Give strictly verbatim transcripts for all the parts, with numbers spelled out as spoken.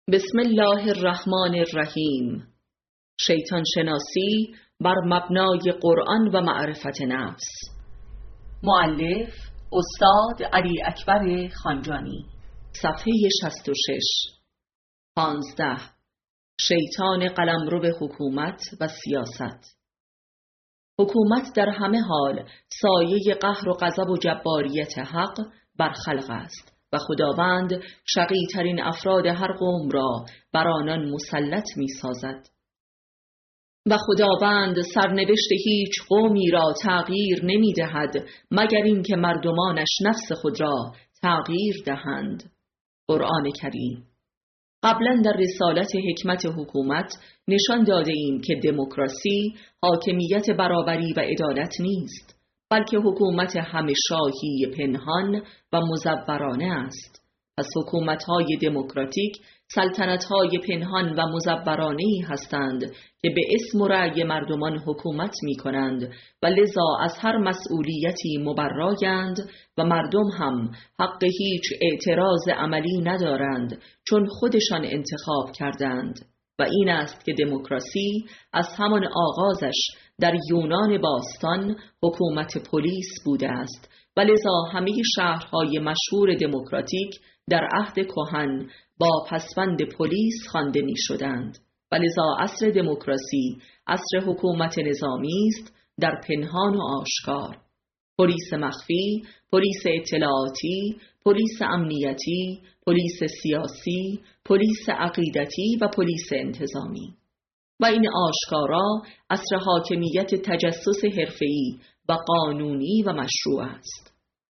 بسم الله الرحمن الرحیم. شیطان شناسی بر مبنای قرآن و معرفت نفس. مؤلف استاد علی اکبر خانجانی. صفحه شصت و شش. پانزده. شیطان قلمرو حکومت و سیاست. حکومت در همه حال سایه قهر و غضب و جباریت حق بر خلق است و خداوند شقی ترین افراد هر قوم را بر آنان مسلط می سازد و خداوند سرنوشت هیچ قومی را تغییر نمی دهد مگر اینکه مردمانش نفس خود را تغییر دهند. قرآن کریم. قبلا در رسالت حکمت حکومت نشان داده ایم که دموکراسی حاکمیت برابری و عدالت نیست، بلکه حکومت همه شاهی پنهان و مزورانه است. پس حکومت‌های دموکراتیک سلطنت‌های پنهان و مزورانه‌ای هستند که به اسم و رأی مردمان حکومت می‌کنند و لذا از هر مسئولیتی مبرایند و مردم هم حق هیچ اعتراض عملی ندارند چون خودشان انتخاب کردند. و این است که دموکراسی از همان آغازش در یونان باستان حکومت پلیس بوده است و لذا همه شهرهای مشهور دموکراتیک در عهد کهن با پسوند پلیس خوانده می شدند و لذا عصر دموکراسی عصر حکومت نظامی است در پنهان و آشکار. پلیس مخفی، پلیس اطلاعاتی، پلیس امنیتی، پلیس سیاسی، پلیس عقیدتی و پلیس انتظامی. و این آشکارا عصر حاکمیت تجسس حرفه‌ای و قانونی و مشروع است.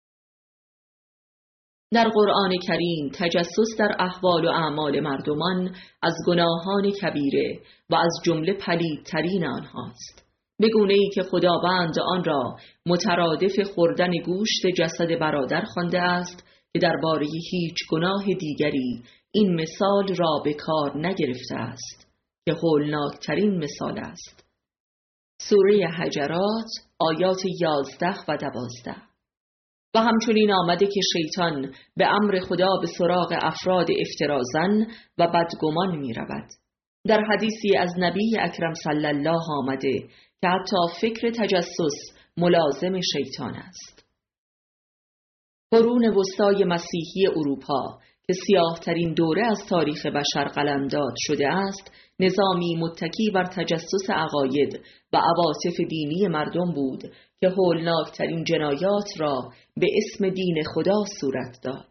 در قرآن کریم تجسس در احوال و اعمال مردمان از گناهان کبیره و از جمله پلیدترین آنهاست، به گونه‌ای که خداوند آن را مترادف خوردن گوشت جسد برادر خوانده است که درباره هیچ گناه دیگری این مثال را به کار نگرفته است که هولناکترین مثال است. سوره حجرات آیات یازده و دوازده. و همچنین آمده که شیطان به امر خدا به سراغ افراد افترازن و بدگمان می رود. در حدیثی از نبی اکرم صلی الله آمده که حتی فکر تجسس ملازم شیطان است. قرون وسطای مسیحی اروپا که سیاه‌ترین دوره از تاریخ بشر قلمداد شده است، نظامی متکی بر تجسس عقاید و عواطف دینی مردم بود که هولناکترین جنایات را به اسم دین خدا صورت داد.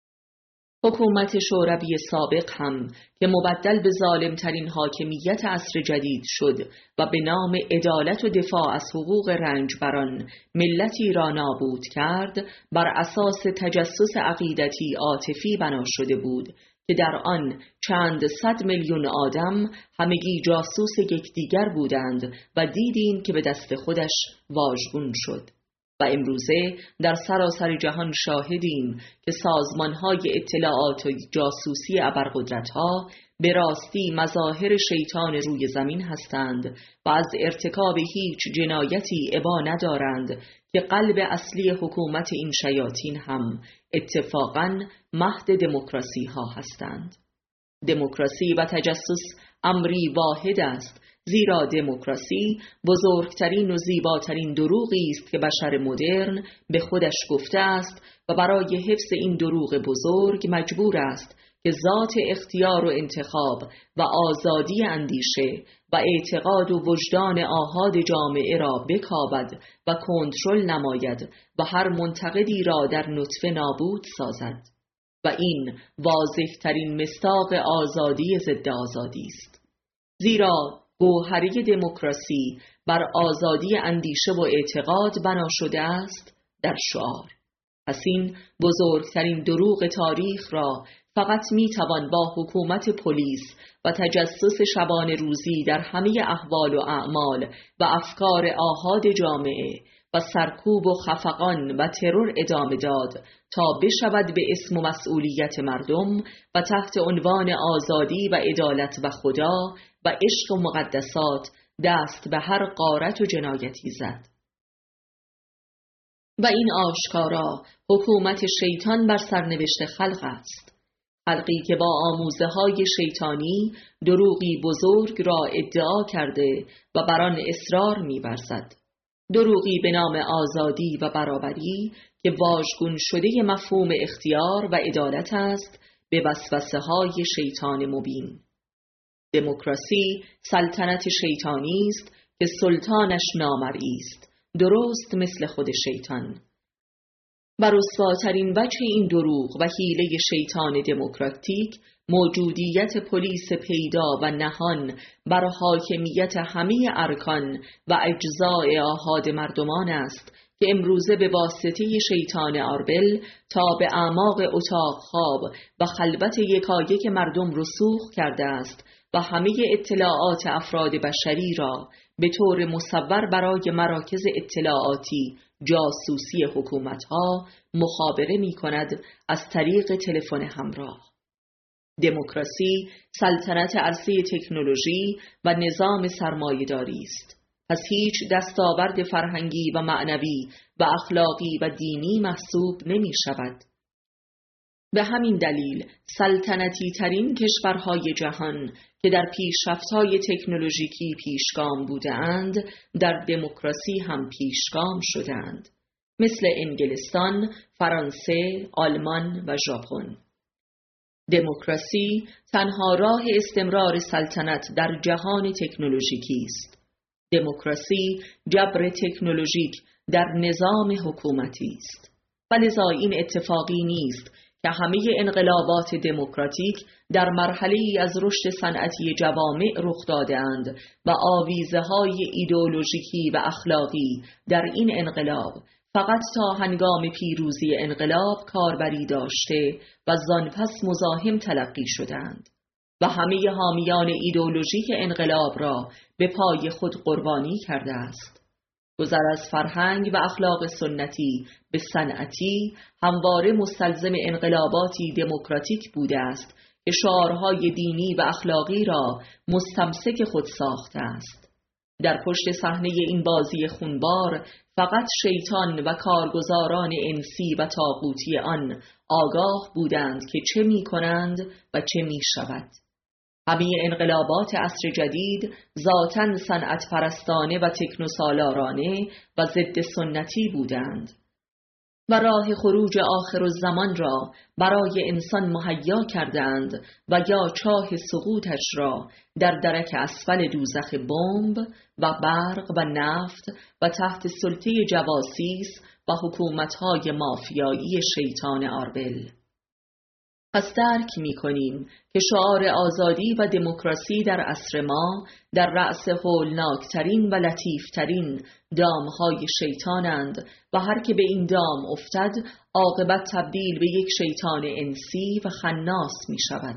حکومت شوروی سابق هم که مبدل به ظالمترین حاکمیت عصر جدید شد و به نام عدالت و دفاع از حقوق رنجبران ملتی را نابود کرد، بر اساس تجسس عقیدتی عاطفی بنا شده بود که در آن چند صد میلیون آدم همگی جاسوس یکدیگر بودند و دیدیم که به دست خودش واژگون شد. و امروزه در سراسر جهان شاهدیم که سازمان‌های اطلاعات و جاسوسی ابرقدرت‌ها به راستی مظاهر شیطان روی زمین هستند و از ارتکاب هیچ جنایتی ابا ندارند که قلب اصلی حکومت این شیاطین هم اتفاقاً مهد دموکراسی ها هستند. دموکراسی و تجسس امری واحد است، زیرا دموکراسی بزرگترین و زیباترین دروغی است که بشر مدرن به خودش گفته است و برای حفظ این دروغ بزرگ مجبور است که ذات اختیار و انتخاب و آزادی اندیشه و اعتقاد و وجدان آحاد جامعه را بکاود و کنترل نماید و هر منتقدی را در نطفه نابود سازد. و این واضح ترین مصداق آزادی ضد آزادی است، زیرا گوهری دموکراسی بر آزادی اندیشه و اعتقاد بنا شده است در شعار. پس این بزرگترین دروغ تاریخ را فقط میتوان با حکومت پلیس و تجسس شبانه روزی در همه احوال و اعمال و افکار آحاد جامعه و سرکوب و خفقان و ترور ادامه داد تا بشود به اسم و مسئولیت مردم و تحت عنوان آزادی و عدالت و خدا و عشق و مقدسات دست به هر غارت و جنایتی زد. و این آشکارا حکومت شیطان بر سرنوشت خلق است. خلقی که با آموزه های شیطانی دروغی بزرگ را ادعا کرده و بر آن اصرار می‌ورزد. دروغی به نام آزادی و برابری که واژگون شده مفهوم اختیار و عدالت است به وسوسه های شیطان مبین. دموکراسی سلطنت شیطانی است که سلطانش نامرئی است، درست مثل خود شیطان. و رسواترین وجه این دروغ و حیله شیطان دموکراتیک موجودیت پلیس پیدا و نهان بر حاکمیت همه ارکان و اجزای آحاد مردمان است که امروزه به واسطه شیطان آربل تا به اعماق اتاق خواب و خلوت یکایک مردم رسوخ کرده است و همه اطلاعات افراد بشری را به طور مصور برای مراکز اطلاعاتی جاسوسی حکومت‌ها مخابره می‌کند از طریق تلفن همراه. دموکراسی سلطنت عرصه تکنولوژی و نظام سرمایه‌داری است. پس هیچ دستاورد فرهنگی و معنوی و اخلاقی و دینی محسوب نمی‌شود. به همین دلیل سلطنتی ترین کشورهای جهان که در پیشرفت‌های تکنولوژیکی پیشگام بودند، در دموکراسی هم پیشگام شدند، مثل انگلستان، فرانسه، آلمان و ژاپن. دموکراسی تنها راه استمرار سلطنت در جهان تکنولوژیکی است. دموکراسی جبر تکنولوژیک در نظام حکومتی است. ولذا این اتفاقی نیست که همه انقلابات دموکراتیک در مرحله‌ای از رشد صنعتی جوامع رخ داده‌اند و آویزه‌های ایدئولوژیکی و اخلاقی در این انقلاب فقط تا هنگام پیروزی انقلاب کاربری داشته و زانپس مزاحم تلقی شدند و همه حامیان ایدئولوژیک انقلاب را به پای خود قربانی کرده است. گذر از فرهنگ و اخلاق سنتی به صنعتی همواره مستلزم انقلاباتی دموکراتیک بوده است که شعارهای دینی و اخلاقی را مستمسک خود ساخته است. در پشت صحنه این بازی خونبار فقط شیطان و کارگزاران انسی و طاغوتی آن آگاه بودند که چه می کنند و چه می شود. همه انقلابات عصر جدید ذاتاً صنعت پرستانه و تکنوسالارانه و ضد سنتی بودند و راه خروج آخر الزمان را برای انسان مهیا کردند و یا چاه سقوطش را در درک اسفل دوزخ بمب و برق و نفت و تحت سلطه جواسیس و حکومت‌های مافیایی شیطان آربل. پس درک می کنیم که شعار آزادی و دموکراسی در عصر ما در رأس هولناکترین و لطیفترین دامهای شیطانند و هر که به این دام افتد عاقبت تبدیل به یک شیطان انسی و خناس می شود.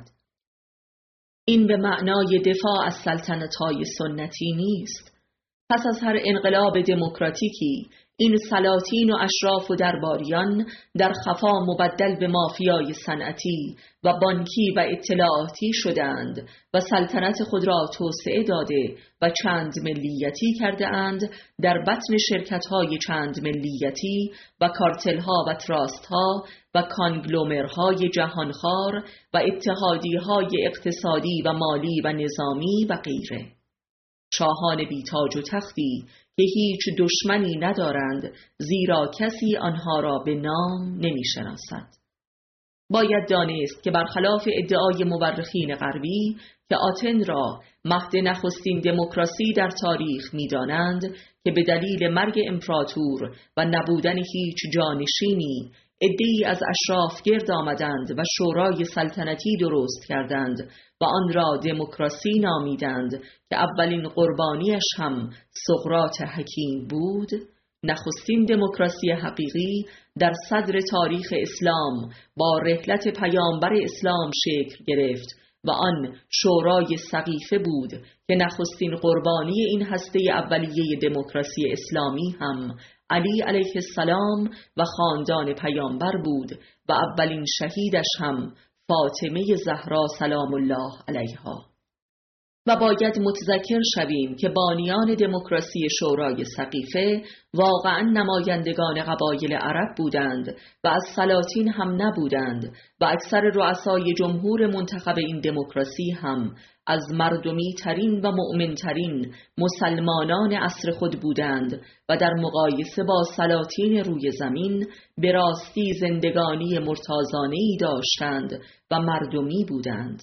این به معنای دفاع از سلطنت‌های سنتی نیست. پس از هر انقلاب دموکراتیکی این سلاطین و اشراف و درباریان در خفا مبدل به مافیای صنعتی و بانکی و اطلاعاتی شدند و سلطنت خود را توسعه داده و چند ملیتی کرده اند در بطن شرکت‌های چند ملیتی و کارتل‌ها و تراست‌ها و کانگلومرهای جهانخوار و اتحادیه‌های اقتصادی و مالی و نظامی و غیره. شاهان بی تاج و تختی که هیچ دشمنی ندارند زیرا کسی آنها را به نام نمی شناسد. باید دانست که برخلاف ادعای مورخین غربی که آتن را مهد نخستین دموکراسی در تاریخ می دانند که به دلیل مرگ امپراتور و نبودن هیچ جانشینی عده‌ای از اشراف گرد آمدند و شورای سلطنتی درست کردند و آن را دموکراسی نامیدند که اولین قربانیش هم سقراط حکیم بود. نخستین دموکراسی حقیقی در صدر تاریخ اسلام با رحلت پیامبر اسلام شکل گرفت و آن شورای سقیفه بود که نخستین قربانی این هسته اولیه دموکراسی اسلامی هم علی علیه السلام و خاندان پیامبر بود و اولین شهیدش هم فاطمه زهرا سلام الله علیها. و باید متذکر شویم که بانیان دموکراسی شورای سقیفه واقعا نمایندگان قبایل عرب بودند و از سلاطین هم نبودند و اکثر رؤسای جمهور منتخب این دموکراسی هم از مردمی ترین و مؤمن ترین مسلمانان عصر خود بودند و در مقایسه با سلاطین روی زمین به راستی زندگانی مرتازانه‌ای داشتند و مردمی بودند.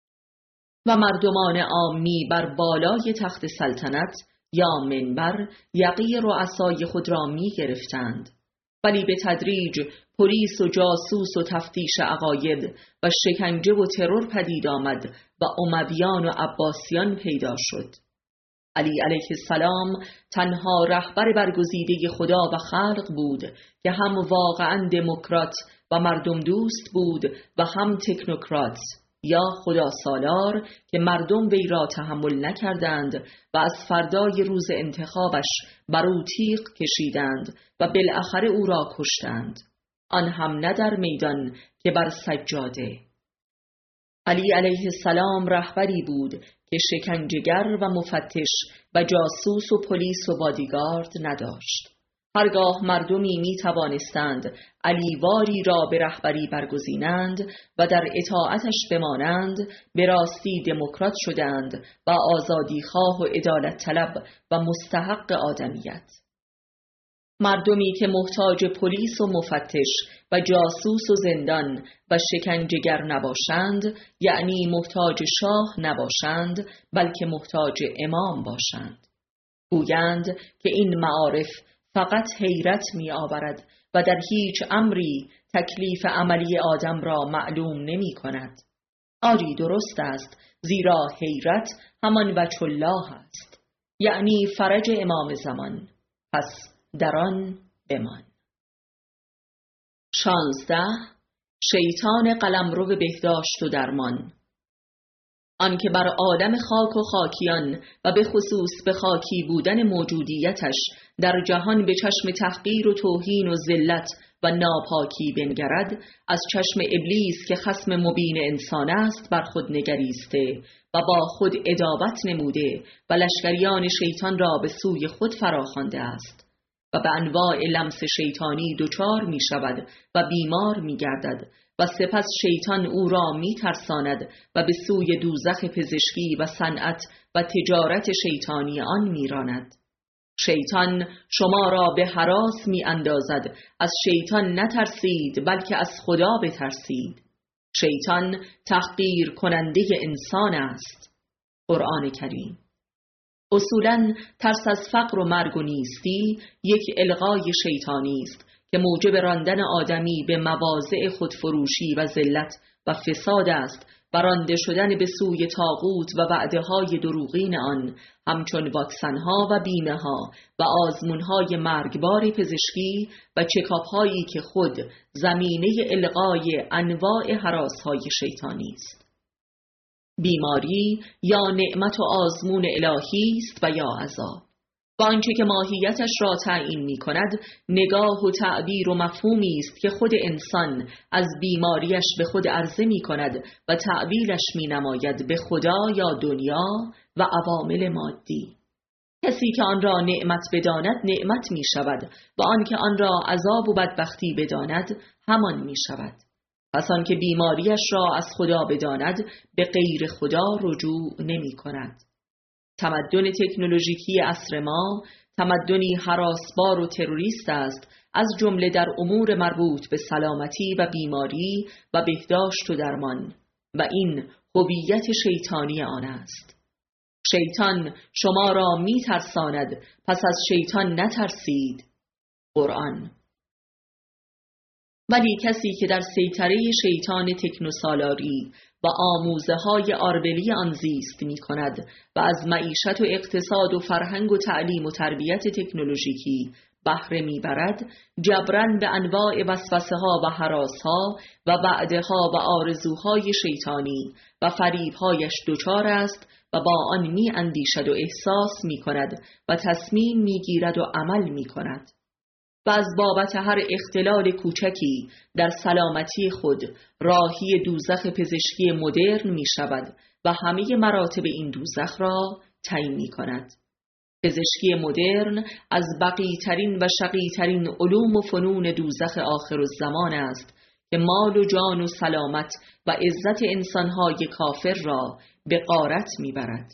و مردمان عامی بر بالای تخت سلطنت یا منبر یقه رؤسای خود را می گرفتند، ولی به تدریج پلیس و جاسوس و تفتیش عقاید و شکنجه و ترور پدید آمد و امویان و عباسیان پیدا شد. علی علیه السلام تنها رهبر برگزیده خدا و خلق بود که هم واقعا دموکرات و مردم دوست بود و هم تکنوکرات یا خدا سالار که مردم وی را تحمل نکردند و از فردای روز انتخابش بر او تیغ کشیدند و بالاخره او را کشتند، آن هم نه در میدان که بر سجاده. علی علیه السلام رهبری بود که شکنجهگر و مفتش و جاسوس و پلیس و بادیگارد نداشت. هرگاه مردمی می توانستند علیواری را به رهبری برگزینند و در اطاعتش بمانند، به راستی دموکرات شدند و آزادیخواه و عدالت طلب و مستحق آدمیت. مردمی که محتاج پلیس و مفتش و جاسوس و زندان و شکنجهگر نباشند، یعنی محتاج شاه نباشند بلکه محتاج امام باشند. گویند که این معارف فقط حیرت می آورد و در هیچ امری تکلیف عملی آدم را معلوم نمی کند. آری درست است، زیرا حیرت همان وجه الله است، یعنی فرج امام زمان، پس در آن بمان. شانزده. شیطان قلمرو بهداشت و درمان. آنکه بر عالم خاک و خاکیان و به خصوص به خاکی بودن موجودیتش در جهان به چشم تحقیر و توهین و ذلت و ناپاکی بنگرد، از چشم ابلیس که خصم مبین انسان است بر خود نگریسته و با خود عداوت نموده و لشکریان شیطان را به سوی خود فراخوانده است و به انواع لمس شیطانی دچار می شود و بیمار می گردد و سپس شیطان او را می ترساند و به سوی دوزخ پزشکی و صنعت و تجارت شیطانی آن می راند. شیطان شما را به هراس می اندازد. از شیطان نترسید بلکه از خدا بترسید. شیطان تحقیر کننده انسان است. قرآن کریم. اصولاً ترس از فقر و مرگ و نیستی یک الغای شیطانی است که موجب راندن آدمی به مواضع خودفروشی و ذلت و فساد است و رانده شدن به سوی طاغوت و وعده‌های دروغین آن، همچون واکسن‌ها و بیمه‌ها و آزمون‌های مرگبار پزشکی و چکاپ‌هایی که خود زمینه الغای انواع هراس‌های شیطانی است. بیماری یا نعمت و آزمون الهی است و یا عذاب. با آنچه که ماهیتش را تعیین می کند، نگاه و تعبیر و مفهومی است که خود انسان از بیماریش به خود عرضه می کند و تعبیرش می نماید به خدا یا دنیا و عوامل مادی. کسی که آن را نعمت بداند نعمت می شود و آن که آن را عذاب و بدبختی بداند همان می شود. پس آن که بیماریش را از خدا بداند به غیر خدا رجوع نمی کند. تمدن تکنولوژیکی عصر ما تمدنی هراسبار و تروریست است، از جمله در امور مربوط به سلامتی و بیماری و بهداشت و درمان، و این هویت شیطانی آن است. شیطان شما را می ترساند، پس از شیطان نترسید. قرآن. ولی کسی که در سیطره شیطان تکنوسالاری و آموزه های آربلی آن زیست می کند و از معیشت و اقتصاد و فرهنگ و تعلیم و تربیت تکنولوژیکی بهره می برد، جبران به انواع وسوسه ها و هراس ها و وعده ها و آرزوهای شیطانی و فریب هایش دچار است و با آن می اندیشد و احساس می کند و تصمیم می گیرد و عمل می کند. و از بابت هر اختلال کوچکی در سلامتی خود راهی دوزخ پزشکی مدرن می شود و همه مراتب این دوزخ را تعیین می کند. پزشکی مدرن از بقیترین و شقیترین علوم و فنون دوزخ آخرالزمان است که مال و جان و سلامت و عزت انسانهای کافر را به غارت میبرد.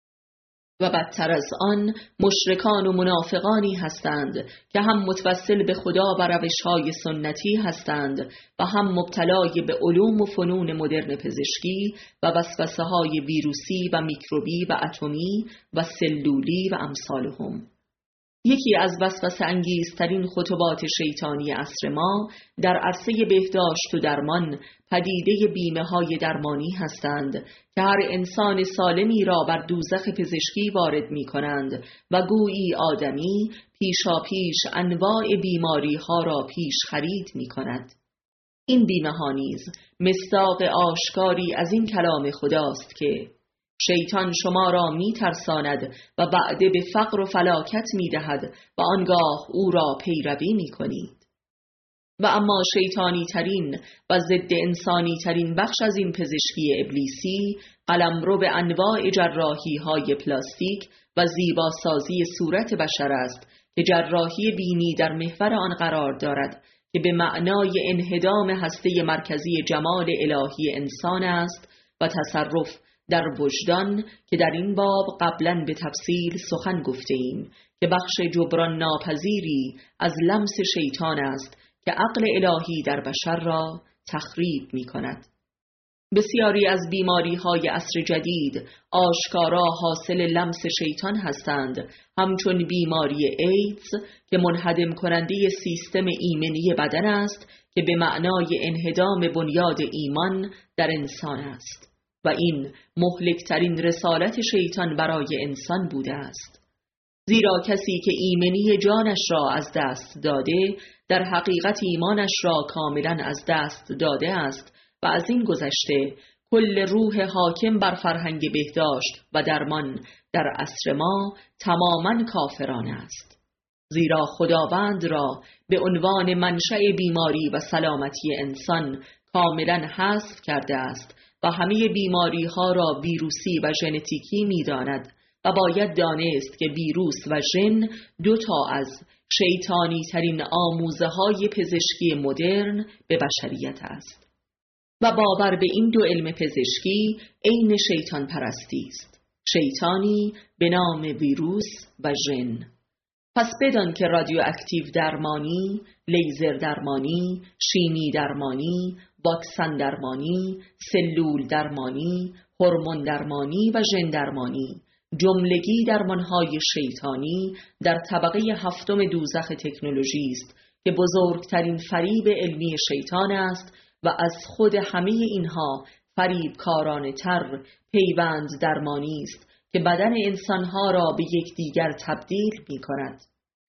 و بدتر از آن مشرکان و منافقانی هستند که هم متوسل به خدا و روش‌های سنتی هستند و هم مبتلای به علوم و فنون مدرن پزشکی و وسوسه‌های ویروسی و میکروبی و اتمی و سلولی و امثالهم. یکی از وسوسه انگیزترین خطبات شیطانی عصر ما در عرصه بهداشت و درمان پدیده بیمه های درمانی هستند که هر انسان سالمی را بر دوزخ پزشکی وارد می کنند و گویی آدمی پیشا پیش انواع بیماری ها را پیش خرید می کند. این بیمه ها نیز مصداق آشکاری از این کلام خداست که شیطان شما را می ترساند و وعده به فقر و فلاکت می دهد و آنگاه او را پیروی می کنید. و اما شیطانی ترین و ضد انسانی ترین بخش از این پزشکی ابلیسی قلمرو به انواع جراحی های پلاستیک و زیباسازی صورت بشر است که جراحی بینی در محور آن قرار دارد که به معنای انهدام هسته مرکزی جمال الهی انسان است و تصرف در وجدان که در این باب قبلا به تفصیل سخن گفته ایم که بخش جبران ناپذیری از لمس شیطان است که عقل الهی در بشر را تخریب می کند. بسیاری از بیماری های عصر جدید آشکارا حاصل لمس شیطان هستند، همچون بیماری ایدز که منهدم کننده سیستم ایمنی بدن است که به معنای انهدام بنیاد ایمان در انسان است و این مهلکترین رسالت شیطان برای انسان بوده است. زیرا کسی که ایمنی جانش را از دست داده در حقیقت ایمانش را کاملا از دست داده است و از این گذشته کل روح حاکم بر فرهنگ بهداشت و درمان در عصر ما تماما کافرانه است. زیرا خداوند را به عنوان منشأ بیماری و سلامتی انسان کاملا حذف کرده است و همه بیماری ها را ویروسی و ژنتیکی می داند و باید دانست که ویروس و ژن دو تا از شیطانی ترین آموزه های پزشکی مدرن به بشریت است و باور به این دو علم پزشکی عین شیطان پرستی است، شیطانی به نام ویروس و ژن. پس بدان که رادیواکتیو درمانی، لیزر درمانی، شیمی درمانی، واکسن درمانی، سلول درمانی، هورمون درمانی و ژن درمانی جملگی درمانهای شیطانی در طبقه هفتم دوزخ تکنولوژی است که بزرگترین فریب علمی شیطان است و از خود همه اینها فریب کارانه تر پیوند درمانی است که بدن انسانها را به یکدیگر تبدیل می کند.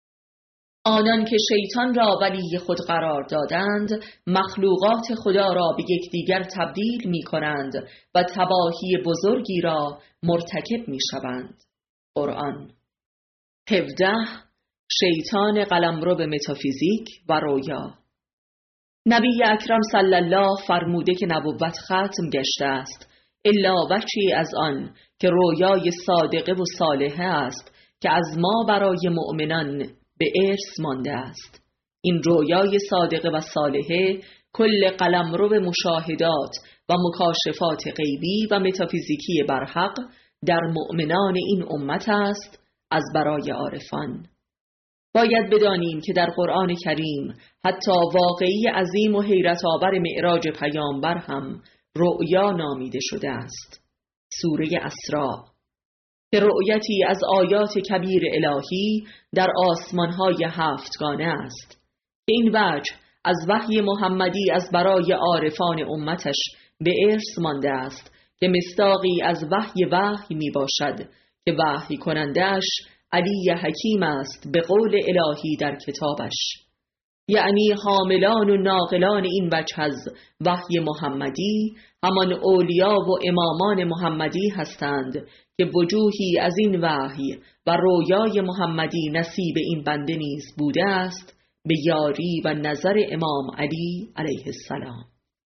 آنان که شیطان را ولی خود قرار دادند مخلوقات خدا را به یکدیگر تبدیل می کنند و تباهی بزرگی را مرتکب می شوند. قرآن. هفده. شیطان قلمرو به متافیزیک و رویا. نبی اکرم صلی الله فرموده که نبوت ختم گشته است الا وجهی از آن که رویای صادقه و صالحه است که از ما برای مؤمنان به ارث مانده است. این رویای صادقه و صالحه کل قلمرو مشاهدات و مکاشفات غیبی و متافیزیکی برحق در مؤمنان این امت است از برای عارفان. باید بدانیم که در قرآن کریم حتی واقعی عظیم و حیرت آور معراج پیامبر هم رؤیا نامیده شده است. سوره اسراء که رؤیتی از آیات کبیر الهی در آسمانهای هفتگانه است. این وجه از وحی محمدی از برای عارفان امتش به ارث مانده است که مصداقی از وحی وحی می باشد که وحی کنندش علی حکیم است به قول الهی در کتابش، یعنی حاملان و ناقلان این وجه از وحی محمدی همان اولیا و امامان محمدی هستند که وجوهی از این وحی و رویای محمدی نصیب این بنده نیز بوده است به یاری و نظر امام علی علیه السلام.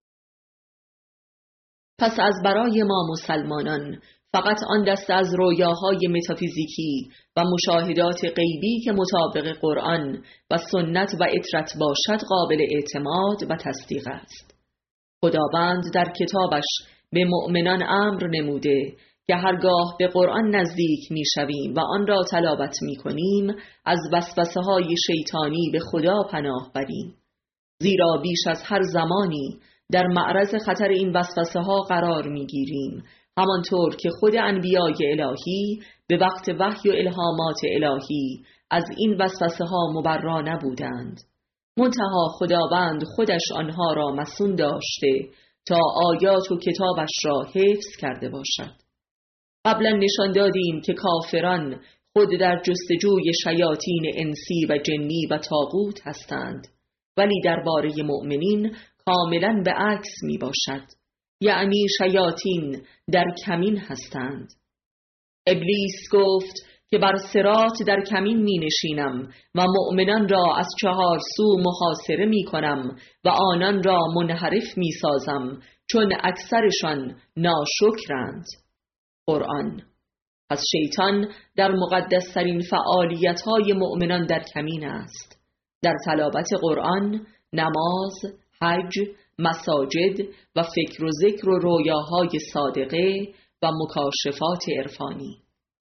پس از برای ما مسلمانان فقط آن دسته از رویاهای متافیزیکی و مشاهدات غیبی که مطابق قرآن و سنت و اطرت باشد قابل اعتماد و تصدیق است. خداوند در کتابش به مؤمنان امر نموده که هرگاه به قرآن نزدیک می شویم و آن را تلاوت می کنیم از وسوسه های شیطانی به خدا پناه بریم، زیرا بیش از هر زمانی در معرض خطر این وسوسه ها قرار می گیریم، همانطور که خود انبیای الهی به وقت وحی و الهامات الهی از این وسوسه ها مبرا نبودند. منتها خداوند خودش آنها را مصون داشته تا آیات و کتابش را حفظ کرده باشد. قبلا نشان دادیم که کافران خود در جستجوی شیاطین انسی و جنی و طاغوت هستند، ولی درباره مؤمنین کاملا به عکس می باشد، یعنی شیاطین در کمین هستند. ابلیس گفت که بر صراط در کمین می نشینم و مؤمنان را از چهار سو محاصره می کنم و آنان را منحرف می سازم چون اکثرشان ناشکرند. قرآن. پس شیطان در مقدسترین فعالیت‌های مؤمنان در کمین است، در تلاوت قرآن، نماز، حج، مساجد و فکر و ذکر و رویاهای صادقه و مکاشفات عرفانی.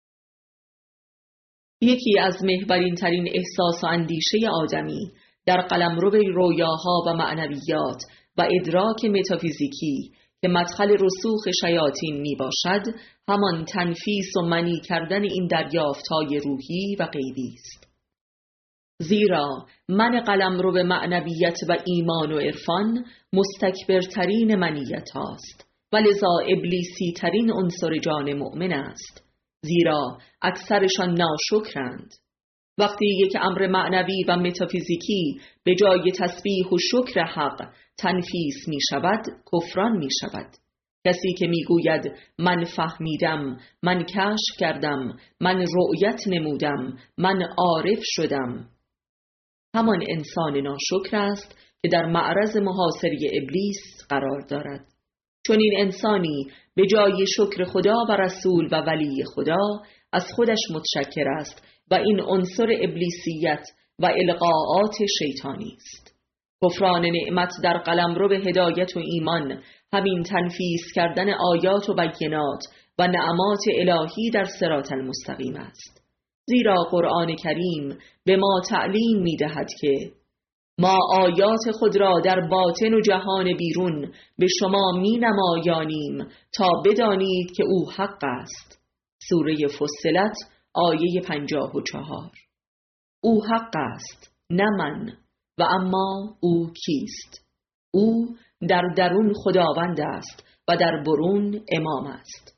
یکی از محورین ترین احساس و اندیشه آدمی در قلمرو رویاها و معنویات و ادراک متافیزیکی که مدخل رسوخ شیاطین می باشد، همان تنفیس و منی کردن این دریافت‌های روحی و غیبی است. زیرا من قلمرو به معنویت و ایمان و عرفان مستکبرترین منیت هاست و لذا ابلیسی ترین عنصر جان مؤمن است، زیرا اکثرشان ناشکرند. وقتی یک امر معنوی و متافیزیکی به جای تسبیح و شکر حق تنفیس می شود، کفران می شود. کسی که می گوید من فهمیدم، من کشف کردم، من رؤیت نمودم، من عارف شدم، همان انسان ناشکر است که در معرض محاصره ابلیس قرار دارد. چون این انسانی به جای شکر خدا و رسول و ولی خدا از خودش متشکر است و این عنصر ابلیسیت و القاءات شیطانی است. کفران نعمت در قلمرو به هدایت و ایمان همین تنفیس کردن آیات و بینات و نعمات الهی در صراط المستقیم است. زیرا قرآن کریم به ما تعلیم می دهد که ما آیات خود را در باطن و جهان بیرون به شما می نمایانیم تا بدانید که او حق است. سوره فصلت آیه پنجاه و چهار. او حق است، نه من. و اما او کیست؟ او در درون خداوند است و در برون امام است.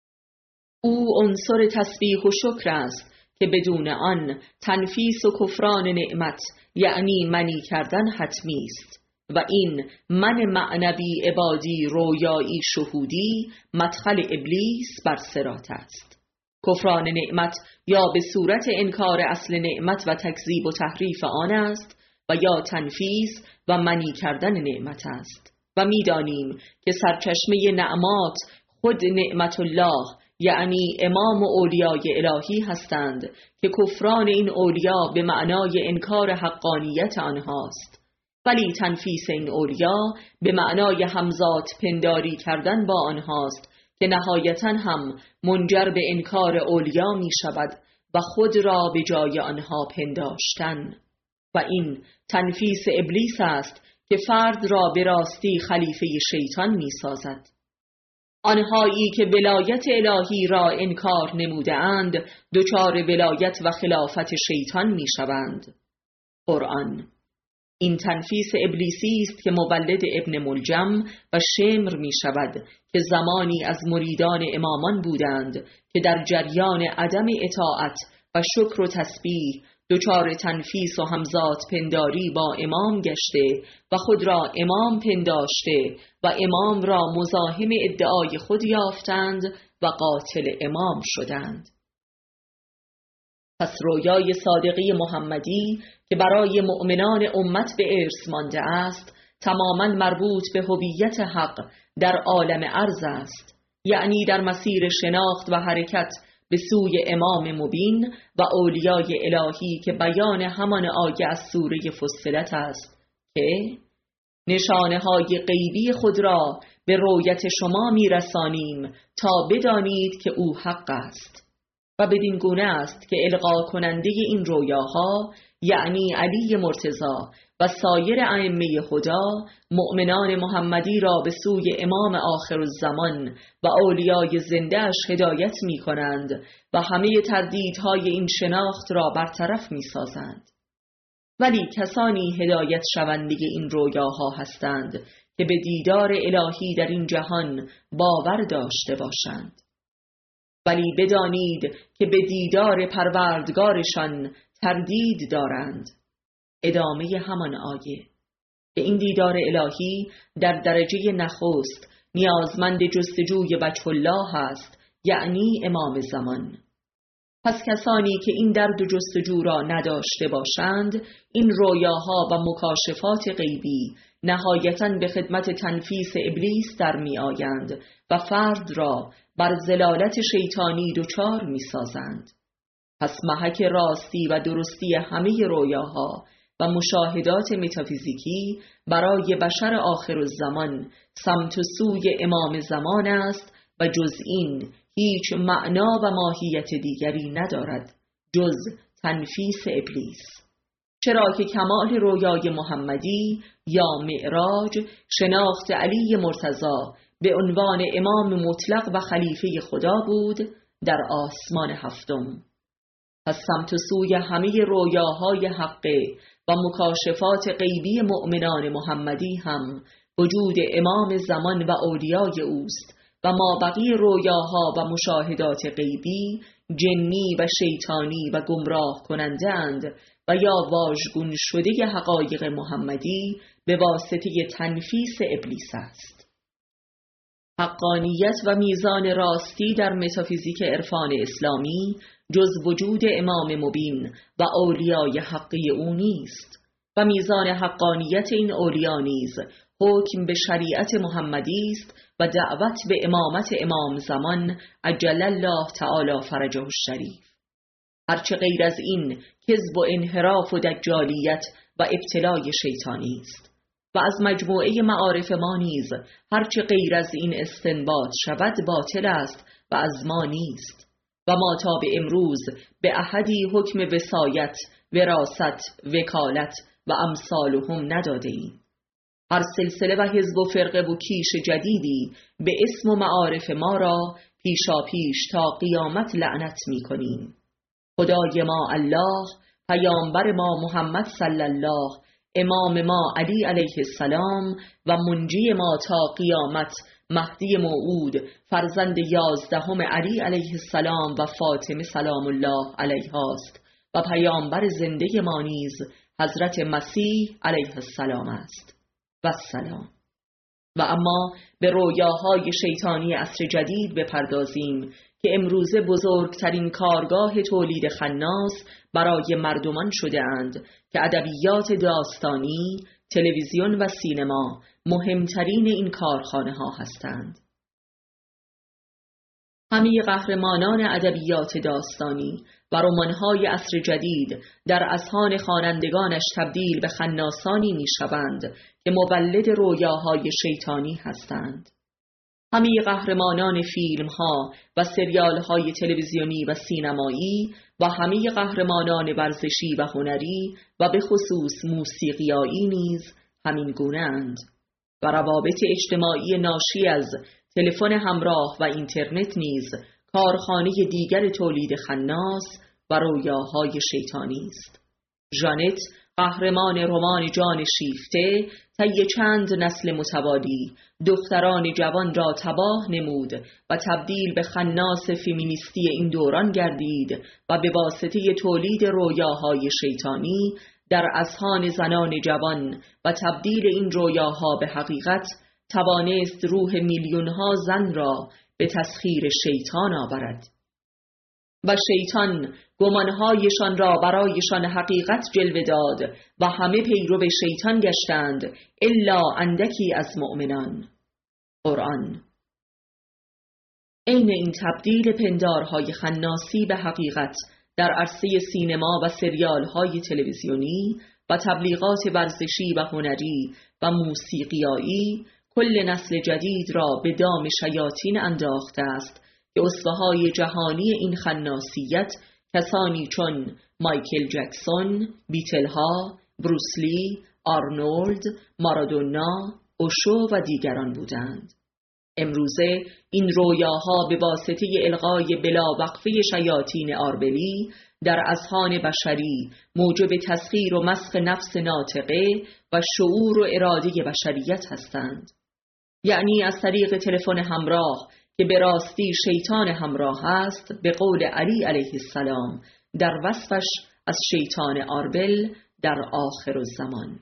او عنصر تسبیح و شکر است که بدون آن تنفیس و کفران نعمت یعنی منی کردن حتمی است و این من معنوی عبادی رویایی شهودی مدخل ابلیس بر صراط است. کفران نعمت یا به صورت انکار اصل نعمت و تکذیب و تحریف آن است و یا تنفیس و منی کردن نعمت است و می‌دانیم که سرچشمه نعمات خود نعمت الله یعنی امام و اولیای الهی هستند که کفران این اولیا به معنای انکار حقانیت آنهاست، ولی تنفیس این اولیا به معنای همزاد پنداری کردن با آنهاست که نهایتاً هم منجر به انکار اولیا می شود و خود را به جای آنها پنداشتن. و این تنفیس ابلیس است که فرد را به راستی خلیفه شیطان می سازد. آنهایی که ولایت الهی را انکار نموده اند دچار ولایت و خلافت شیطان می شوند. قرآن. این تنفیس ابلیسی است که مولد ابن ملجم و شمر می شود که زمانی از مریدان امامان بودند که در جریان عدم اطاعت و شکر و تسبیح دچار تنفیس و همزاد پنداری با امام گشته و خود را امام پنداشته و امام را مزاحم ادعای خود یافتند و قاتل امام شدند. پس رویای صادقی محمدی که برای مؤمنان امت به ارث مانده است تماماً مربوط به هویت حق در عالم ارض است، یعنی در مسیر شناخت و حرکت به سوی امام مبین و اولیای الهی که بیان همان آیه از سوره فصلت است که نشانه های غیبی خود را به رویت شما میرسانیم تا بدانید که او حق است. و بدین گونه است که القا کننده این رویاها یعنی علی مرتضی و سایر ائمه هدی مؤمنان محمدی را به سوی امام آخرالزمان و اولیای زنده اش هدایت می کنند و همه تردیدهای این شناخت را برطرف می سازند. ولی کسانی هدایت شونده این رویاها هستند که به دیدار الهی در این جهان باور داشته باشند. ولی بدانید که به دیدار پروردگارشان تردید دارند. ادامه همان آیه که این دیدار الهی در درجه نخست نیازمند جستجوی وجه الله است، یعنی امام زمان. پس کسانی که این درد و جستجو را نداشته باشند این رویاها و مکاشفات غیبی نهایتاً به خدمت تنفیس ابلیس در می آیند و فرد را بر ضلالت شیطانی دچار می سازند. پس محک راستی و درستی همه رویاها و مشاهدات متافیزیکی برای بشر آخرالزمان سمت و سوی امام زمان است و جز این هیچ معنا و ماهیت دیگری ندارد جز تنفیس ابلیس. چرا که کمال رویای محمدی یا معراج شناخت علی مرتضی به عنوان امام مطلق و خلیفه خدا بود در آسمان هفتم. پس سمت و سوی همه رویاهای حقه و مکاشفات غیبی مؤمنان محمدی هم وجود امام زمان و اولیای اوست و مابقی رویاها و مشاهدات غیبی جنی و شیطانی و گمراه کننده اند و یا واژگون شده حقایق محمدی به واسطه تنفیس ابلیس است. حقانیت و میزان راستی در متافیزیک عرفان اسلامی جز وجود امام مبین و اولیای حقی او نیست و میزان حقانیت این اولیا نیز حکم به شریعت محمدی است و دعوت به امامت امام زمان عجل الله تعالی فرجه الشریف. هرچه غیر از این کذب و انحراف و دجالیت و ابتلای شیطانی است و از مجموعه معارف ما نیز هرچه غیر از این استنباط شود باطل است و از ما نیست و ما تا به امروز به احدی حکم وصایت، وراثت، وکالت و امثالهم نداده ایم. هر سلسله و حزب و فرقه و کیش جدیدی به اسم و معارف ما را پیشا پیش تا قیامت لعنت می کنیم. خدای ما الله، پیامبر ما محمد صلی الله، امام ما علی علیه السلام و منجی ما تا قیامت مهدی موعود فرزند یازدهم علی علیه السلام و فاطمه سلام الله علیها است و پیامبر زنده ما نیز حضرت مسیح علیه السلام است و السلام. و اما به رویاهای شیطانی عصر جدید بپردازیم که امروزه بزرگترین کارگاه تولید خناس برای مردمان شده اند که ادبیات داستانی، تلویزیون و سینما مهمترین این کارخانه ها هستند. همه قهرمانان ادبیات داستانی و رمان‌های عصر جدید در اذهان خوانندگانش تبدیل به خناسانی می‌شوند که مولد رویاهای شیطانی هستند. همه قهرمانان فیلم‌ها و سریال‌های تلویزیونی و سینمایی و همه قهرمانان ورزشی و هنری و به خصوص موسیقیایی نیز همین گونه‌اند و روابط اجتماعی ناشی از تلفن همراه و اینترنت نیز کارخانه دیگر تولید خناس و رویاهای شیطانی است. ژانت، قهرمان رمان جان شیفته، طی چند نسل متوالی دختران جوان را تباه نمود و تبدیل به خناس فمینیستی این دوران گردید و به واسطه تولید رویاهای شیطانی در اذهان زنان جوان و تبدیل این رویاها به حقیقت توانست روح میلیونها زن را به تسخیر شیطان آورد. و شیطان گمانهایشان را برایشان حقیقت جلوه داد و همه پیرو شیطان گشتند الا اندکی از مؤمنان. قرآن. عین این تبدیل پندارهای خناسی به حقیقت در عرصه سینما و سریالهای تلویزیونی و تبلیغات ورزشی و هنری و موسیقیایی کل نسل جدید را به دام شیاطین انداخته است که اسوه‌های جهانی این خناسیت کسانی چون مایکل جکسون، بیتلها، بروسلی، آرنولد، مارادونا، اوشو و دیگران بودند. امروزه این رویاها به واسطه الغای بلا وقفه شیاطین آربلی در اذهان بشری موجب تسخیر و مسخ نفس ناطقه و شعور و اراده بشریت هستند. یعنی از طریق تلفن همراه که به راستی شیطان همراه است، به قول علی علیه السلام در وصفش از شیطان آربل در آخر الزمان.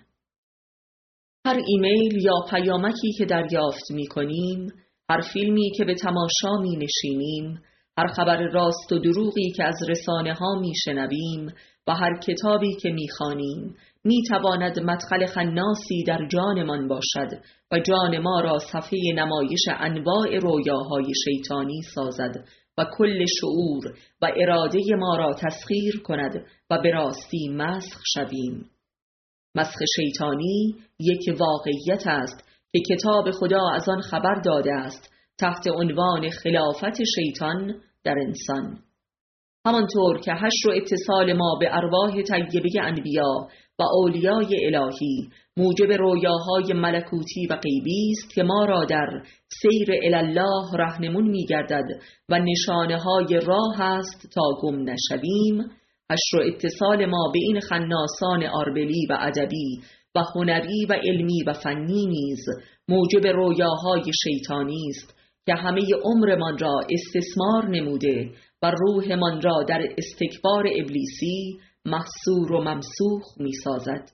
هر ایمیل یا پیامکی که دریافت می کنیم، هر فیلمی که به تماشا می نشینیم، هر خبر راست و دروغی که از رسانه ها می شنویم و هر کتابی که می خوانیم می تواند مدخل خناسی در جانمان باشد و جان ما را صفحه نمایش انواع رویاهای شیطانی سازد و کل شعور و اراده ما را تسخیر کند و به راستی مسخ شویم. مسخ شیطانی یک واقعیت است که کتاب خدا از آن خبر داده است تحت عنوان خلافت شیطان در انسان. همانطور که حشر و اتصال ما به ارواح طیبه انبیا و اولیای الهی موجب رویاهای ملکوتی و غیبی است که ما را در سیر الله راهنمون می‌گردد و نشانه های راه است تا گم نشویم، حشر و اتصال ما به این خناسان آربلی و ادبی و هنری و علمی و فنی نیز موجب رویاهای شیطانی است که همه عمرمان را استثمار نموده و روحمان را در استکبار ابلیسی محصور و ممسوخ می سازد.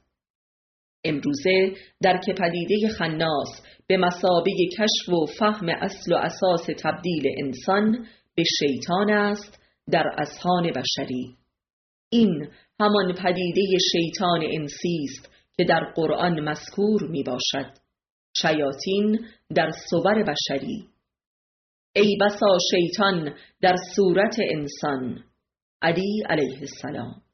امروزه در که پدیده خناس به مثابه کشف و فهم اصل و اساس تبدیل انسان به شیطان است در اذهان بشری. این همان پدیده شیطان انسی است که در قرآن مذکور می باشد. شیاطین در صور بشری. ای بسا شیطان در صورت انسان. علی علیه السلام.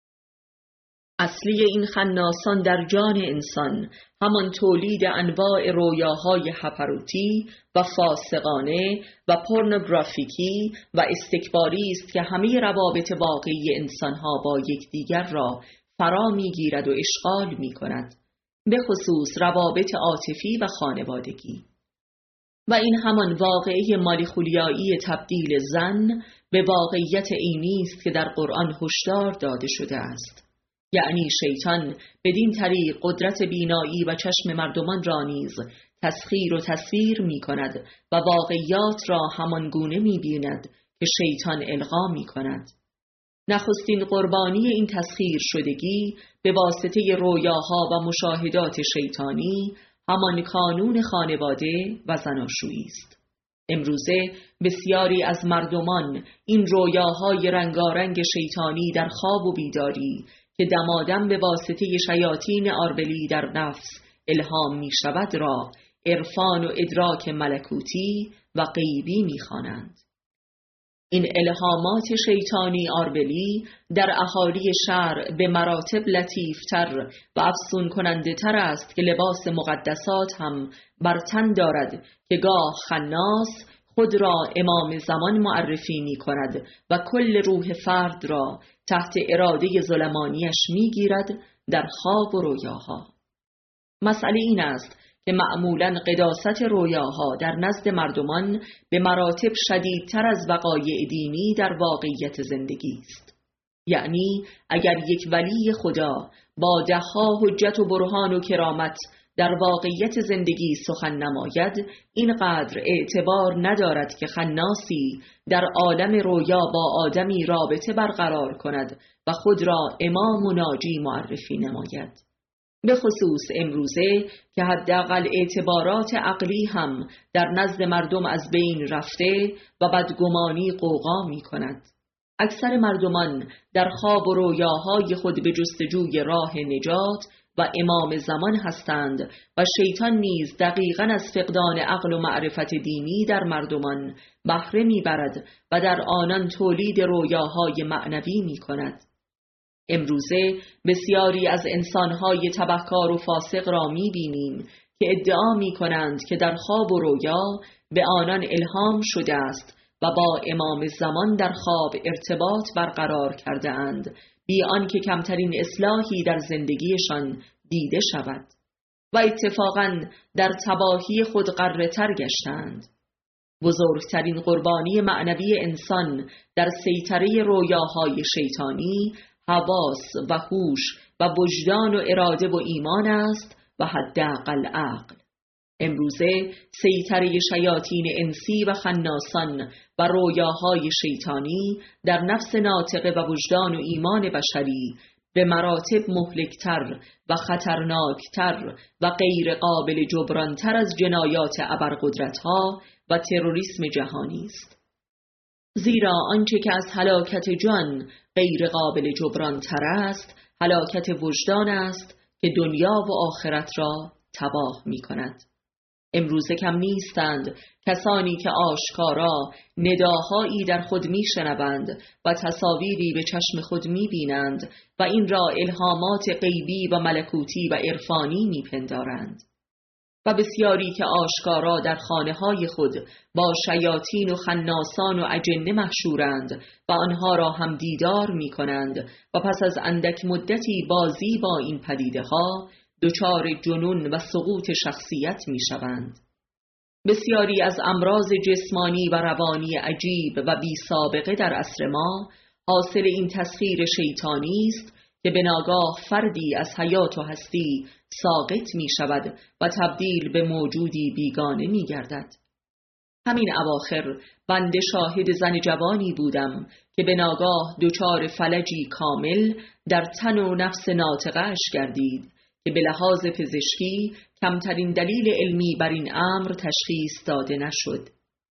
اصلی این خناسان در جان انسان همان تولید انواع رویاهای هپروتی و فاسقانه و پورنوگرافیکی و استکباری است که همه روابط واقعی انسانها با یکدیگر را فرا میگیرد و اشغال می کند، به خصوص روابط عاطفی و خانوادگی. و این همان واقعه مالیخولیایی تبدیل زن به واقعیت عینی است که در قرآن هشدار داده شده است. یعنی شیطان بدین طریق قدرت بینایی و چشم مردمان را نیز تسخیر و تصویر می کند و واقعیات را همان گونه می بیند که شیطان القا می کند. نخستین قربانی این تسخیر شدگی به واسطه رویاها و مشاهدات شیطانی همان کانون خانواده و زناشویی است. امروزه بسیاری از مردمان این رویاهای رنگارنگ شیطانی در خواب و بیداری که دمادم به واسطه شیاطین آربلی در نفس الهام می شود را عرفان و ادراک ملکوتی و غیبی می خوانند. این الهامات شیطانی آربلی در اهالی شرع به مراتب لطیفتر و افسون کننده تر است که لباس مقدسات هم بر تن دارد که گاه خناس خود را امام زمان معرفی می کند و کل روح فرد را تحت اراده ظلمانیش می گیرد در خواب و رویاها. مسئله این است که معمولاً قداست رویاها در نزد مردمان به مراتب شدیدتر از وقایع دینی در واقعیت زندگی است. یعنی اگر یک ولی خدا با دهها حجت و برهان و کرامت در واقعیت زندگی سخن نماید، اینقدر اعتبار ندارد که خناسی در عالم رویا با آدمی رابطه برقرار کند و خود را امام و ناجی معرفی نماید. به خصوص امروزه که حداقل اعتبارات عقلی هم در نزد مردم از بین رفته و بدگمانی قوقا می کند. اکثر مردمان در خواب و رویاهای خود به جستجوی راه نجات و امام زمان هستند و شیطان نیز دقیقاً از فقدان عقل و معرفت دینی در مردمان بهره میبرد و در آنان تولید رویاهای معنوی میکند. امروزه بسیاری از انسانهای تبهکار و فاسق را میبینیم که ادعا میکنند که در خواب و رویا به آنان الهام شده است و با امام زمان در خواب ارتباط برقرار کرده اند، بی آنکه کمترین اصلاحی در زندگیشان دیده شود و اتفاقاً در تباهی خود غره تر گشتند. بزرگترین قربانی معنوی انسان در سیطره رویاهای شیطانی حواس و هوش و وجدان و اراده و ایمان است و حداقل عقل. امروزه سیطره شیاطین انسی و خناسان و رویاهای شیطانی در نفس ناطقه و وجدان و ایمان بشری به مراتب مهلکتر و خطرناکتر و غیر قابل جبرانتر از جنایات ابرقدرت‌ها و تروریسم جهانی است. زیرا آنچه که از هلاکت جان غیر قابل جبرانتر است، هلاکت وجدان است که دنیا و آخرت را تباه می کند. امروزه کم نیستند کسانی که آشکارا نداهایی در خود می شنوند و تصاویری به چشم خود می بینند و این را الهامات غیبی و ملکوتی و عرفانی می پندارند. و بسیاری که آشکارا در خانه های خود با شیاطین و خناسان و اجنه محشورند و آنها را هم دیدار می کنند و پس از اندک مدتی بازی با این پدیده ها دچار جنون و سقوط شخصیت می شوند. بسیاری از امراض جسمانی و روانی عجیب و بی سابقه در عصر ما حاصل این تسخیر شیطانی است که به ناگاه فردی از حیات و هستی ساقط می شود و تبدیل به موجودی بیگانه می گردد. همین اواخر بنده شاهد زن جوانی بودم که به ناگاه دچار فلجی کامل در تن و نفس ناطقه‌اش گردید که به لحاظ پزشکی کمترین دلیل علمی بر این امر تشخیص داده نشد.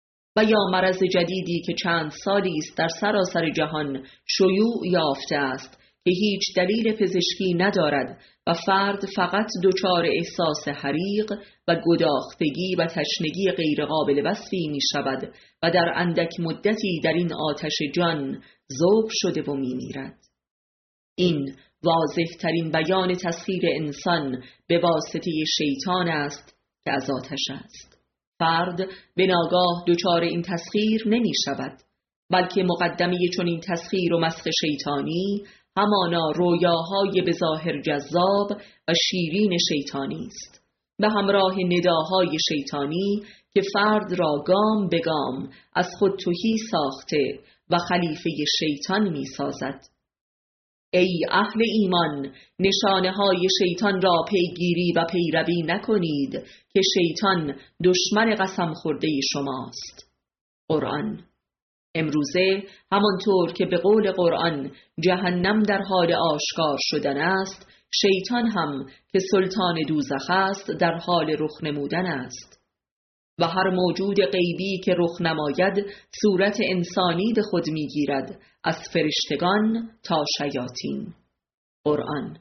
و یا مرض جدیدی که چند سالی است در سراسر جهان شیوع یافته است که هیچ دلیل پزشکی ندارد و فرد فقط دچار احساس حریق و گداختگی و تشنگی غیرقابل وصفی می شود و در اندک مدتی در این آتش جان ذوب شده و می میرد. این واضح ترین بیان تسخیر انسان به واسطه شیطان است که از آتش است. فرد به ناگاه دچار این تسخیر نمی شود، بلکه مقدمه چون این تسخیر و مسخ شیطانی همانا رویاهای به ظاهر جذاب و شیرین شیطانی است، به همراه نداهای شیطانی که فرد را گام به گام از خود تهی ساخته و خلیفه شیطان می سازد. ای اهل ایمان، نشانه های شیطان را پیگیری و پیروی نکنید که شیطان دشمن قسم خورده شماست. قرآن. امروزه همانطور که به قول قرآن جهنم در حال آشکار شدن است، شیطان هم که سلطان دوزخ است در حال رخ نمودن است و هر موجود غیبی که رخ نماید صورت انسانی به خود میگیرد، از فرشتگان تا شیاطین. قرآن.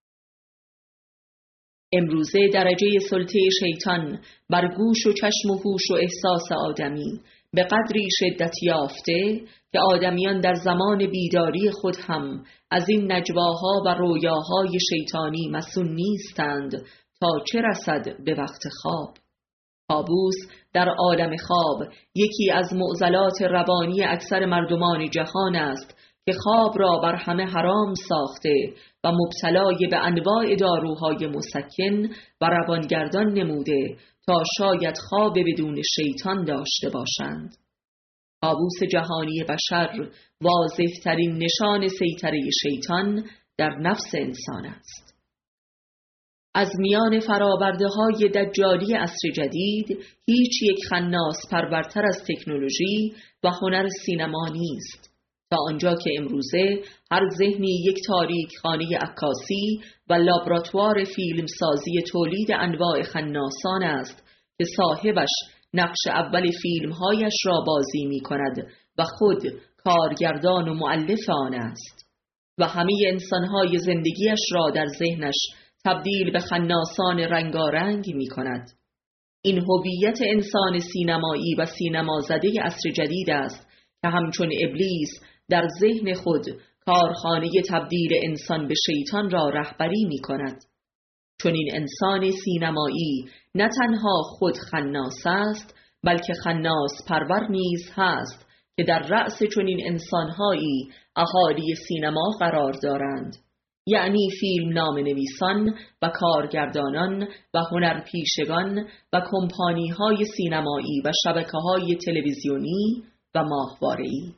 امروزه درجه سلطه شیطان بر گوش و چشم و هوش و احساس آدمی به قدری شدت یافته که آدمیان در زمان بیداری خود هم از این نجواها و رویاهای شیطانی مسون نیستند تا چه رسد به وقت خواب. کابوس در عالم خواب یکی از معضلات روانی اکثر مردمان جهان است که خواب را بر همه حرام ساخته و مبتلای به انواع داروهای مسکن و روانگردان نموده تا شاید خواب بدون شیطان داشته باشند. کابوس جهانی بشر واضح ترین نشان سیطره شیطان در نفس انسان است. از میان فرآورده های دجالی عصر جدید هیچ یک خناس پرورتر از تکنولوژی و هنر سینما نیست، تا آنجا که امروزه هر ذهنی یک تاریک خانه عکاسی و لابراتوار فیلمسازی تولید انواع خناسان است که صاحبش نقش اول فیلمهایش را بازی می کند و خود کارگردان و مؤلف آن است و همه انسانهای زندگیش را در ذهنش تبدیل به خناسان رنگارنگ می کند. این هویت انسان سینمایی و سینما زده عصر جدید است که همچون ابلیس در ذهن خود کارخانه تبدیل انسان به شیطان را رهبری می کند. چون این انسان سینمایی نه تنها خود خناس است، بلکه خناس پرور نیز هست که در رأس چنین انسانهایی اهالی سینما قرار دارند، یعنی فیلم نام نویسان و کارگردانان و هنرپیشگان و کمپانی‌های سینمایی و شبکه‌های تلویزیونی و ماهواره‌ای.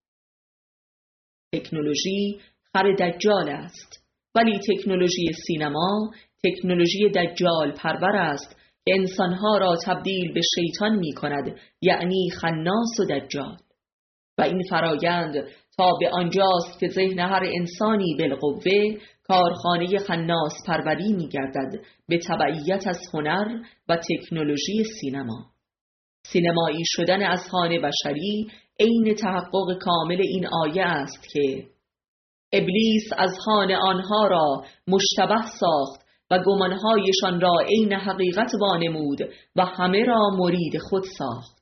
تکنولوژی خر دجال است، ولی تکنولوژی سینما تکنولوژی دجال پرور است که انسانها را تبدیل به شیطان می کند، یعنی خناس و دجال. و این فرایند تا به آنجاست که ذهن هر انسانی بالقوه کارخانه خناس پروری می گردد به تبعیت از هنر و تکنولوژی سینما. سینمایی شدن اذهان بشری عین تحقق کامل این آیه است که ابلیس اذهان آنها را مشتبه ساخت و گمانهایشان را عین حقیقت وانمود و همه را مرید خود ساخت.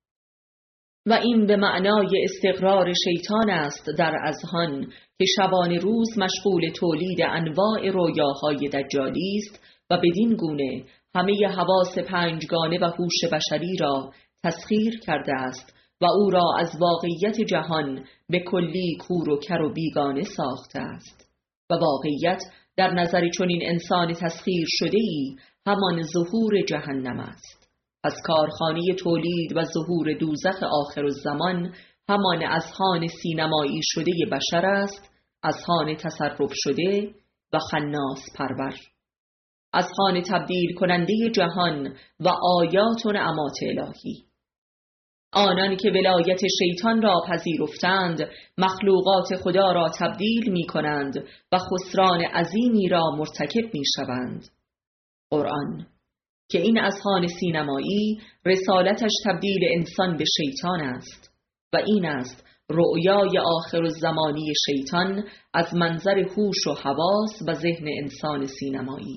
و این به معنای استقرار شیطان است در اذهان که شبانه روز مشغول تولید انواع رویاهای دجالی است و بدین گونه همه حواس پنجگانه و هوش بشری را تسخیر کرده است و او را از واقعیت جهان به کلی کور و کر و بیگانه ساخته است. و واقعیت در نظر چنین انسان تسخیر شده ای همان ظهور جهنم است. پس کارخانه تولید و ظهور دوزخ آخر الزمان همان اذهان سینمایی شده بشر است، اذهان تصرف شده و خناس پرور، اذهان تبدیل کننده جهان و آیات و نعمات الهی. آنان که ولایت شیطان را پذیرفتند مخلوقات خدا را تبدیل می کنند و خسران عظیمی را مرتکب می شوند. قرآن که این اذهان سینمایی رسالتش تبدیل انسان به شیطان است و این است رؤیای آخر الزمانی شیطان از منظر هوش و حواس و ذهن انسان سینمایی.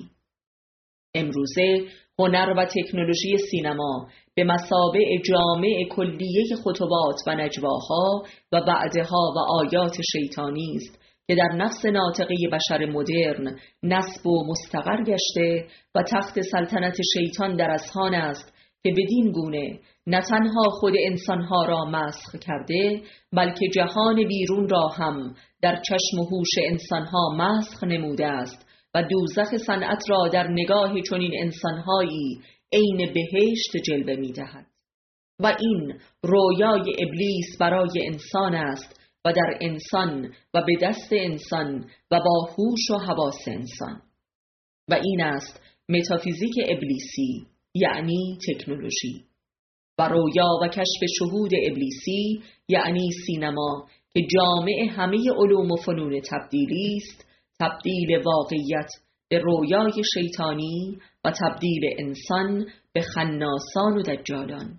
امروزه هنر و تکنولوژی سینما به مثابه جامع کلیه خطبات و نجواها و وعدها و آیات شیطانی است که در نفس ناطقه بشر مدرن نصب و مستقر گشته و تخت سلطنت شیطان در اذهان است که بدین گونه نه تنها خود انسانها را مسخ کرده بلکه جهان بیرون را هم در چشم و هوش انسانها مسخ نموده است و دوزخ صنعت را در نگاه چنین انسانهایی عین بهشت جلوه می دهد. و این رویای ابلیس برای انسان است و در انسان و به دست انسان و با هوش و حواس انسان. و این است متافیزیک ابلیسی، یعنی تکنولوژی، و رویا و کشف شهود ابلیسی، یعنی سینما که جامع همه علوم و فنون تبدیلی است، تبدیل واقعیت به رویای شیطانی و تبدیل انسان به خناسان و دجالان.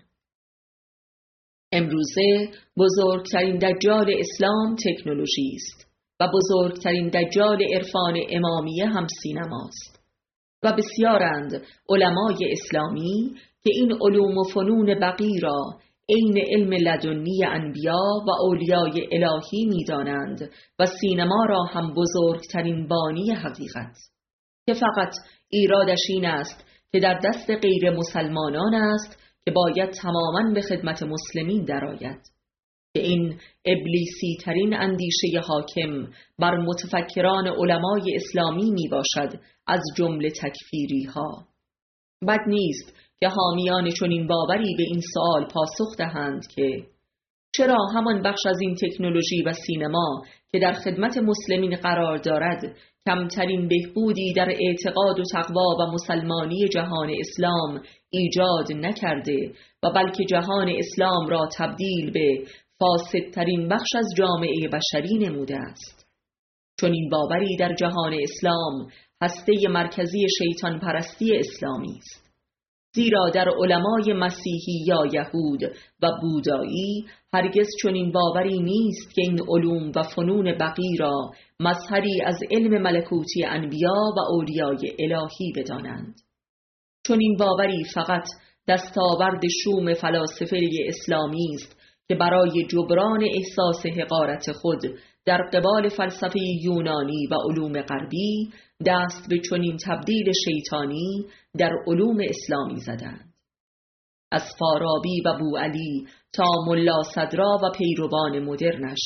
امروزه بزرگترین دجال اسلام تکنولوژی است و بزرگترین دجال عرفان امامیه هم سینماست. و بسیارند علمای اسلامی که این علوم و فنون بقی را عین علم لدنی انبیا و اولیای الهی می دانند و سینما را هم بزرگترین بانی حقیقت، که فقط ایرادش این است که در دست غیر مسلمانان است که باید تماماً به خدمت مسلمین درآید، که این ابلیسی ترین اندیشه حاکم بر متفکران علمای اسلامی می باشد از جمله تکفیری ها. بد نیست که حامیان چنین باوری به این سوال پاسخ دهند که چرا همان بخش از این تکنولوژی و سینما که در خدمت مسلمین قرار دارد کمترین بهبودی در اعتقاد و تقوا و مسلمانی جهان اسلام ایجاد نکرده و بلکه جهان اسلام را تبدیل به فاسدترین بخش از جامعه بشری نموده است. چون این باوری در جهان اسلام هسته مرکزی شیطان پرستی اسلامی است، زیرا در علمای مسیحی یا یهود و بودایی هرگز چنین باوری نیست که این علوم و فنون بقی را مظهری از علم ملکوتی انبیا و اولیای الهی بدانند. چنین باوری فقط دستاورد شوم فلاسفه اسلامی است که برای جبران احساس حقارت خود در قبال فلسفه یونانی و علوم غربی دست به چنین تبدیل شیطانی در علوم اسلامی زدند. از فارابی و بوعلی تا ملا صدرا و پیروان مدرنش.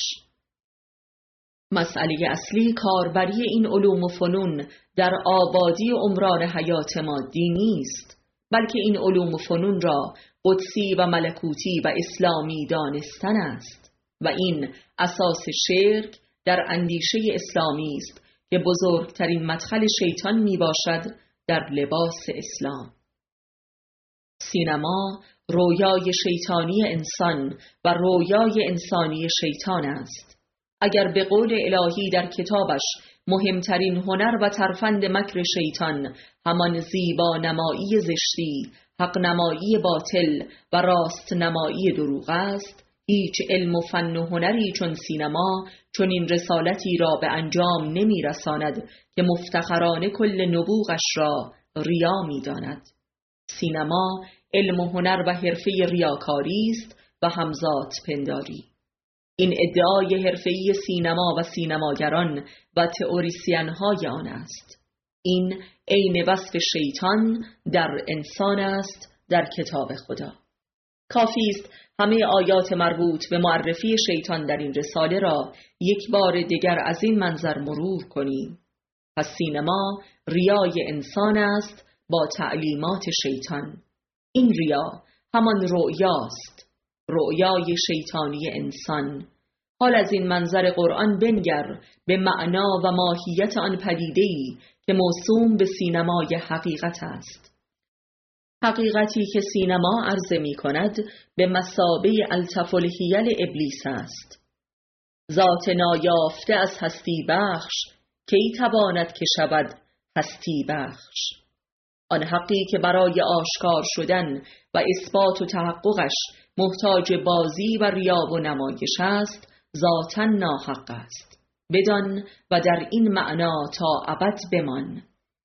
مسئله اصلی کاربری این علوم و فنون در آبادی عمران حیات مادی نیست، بلکه این علوم و فنون را قدسی و ملکوتی و اسلامی دانستن است و این اساس شرک در اندیشه اسلامی است که بزرگترین مدخل شیطان می باشد در لباس اسلام. سینما رویای شیطانی انسان و رویای انسانی شیطان است. اگر به قول الهی در کتابش مهمترین هنر و ترفند مکر شیطان همان زیبا نمایی زشتی، حق نمایی باطل و راست نمایی دروغ است، هیچ علم و فن و هنری چون سینما چون این رسالتی را به انجام نمی رساند که مفتخرانه کل نبوغش را ریا می داند. سینما علم و هنر و حرفه ریاکاری است و همزاد پنداری. این ادعای حرفه‌ای سینما و سینماگران و تئوریسین های آن است. این عین وصف شیطان در انسان است در کتاب خدا. کافی است همه آیات مربوط به معرفی شیطان در این رساله را یک بار دیگر از این منظر مرور کنیم. پس سینما ریای انسان است با تعلیمات شیطان. این ریا همان رؤیاست، رؤیای شیطانی انسان. حال از این منظر قرآن بنگر به معنا و ماهیت آن پدیده‌ای که موسوم به سینمای حقیقت است. حقیقتی که سینما عرضه می کند به مثابه الطف الحیل ابلیس است. ذات نایافته از هستی بخش کی تواند که شود هستی بخش. آن حقی که برای آشکار شدن و اثبات و تحققش محتاج بازی و ریا و نمایش است، ذاتاً ناحق است. بدان و در این معنا تا ابد بمان.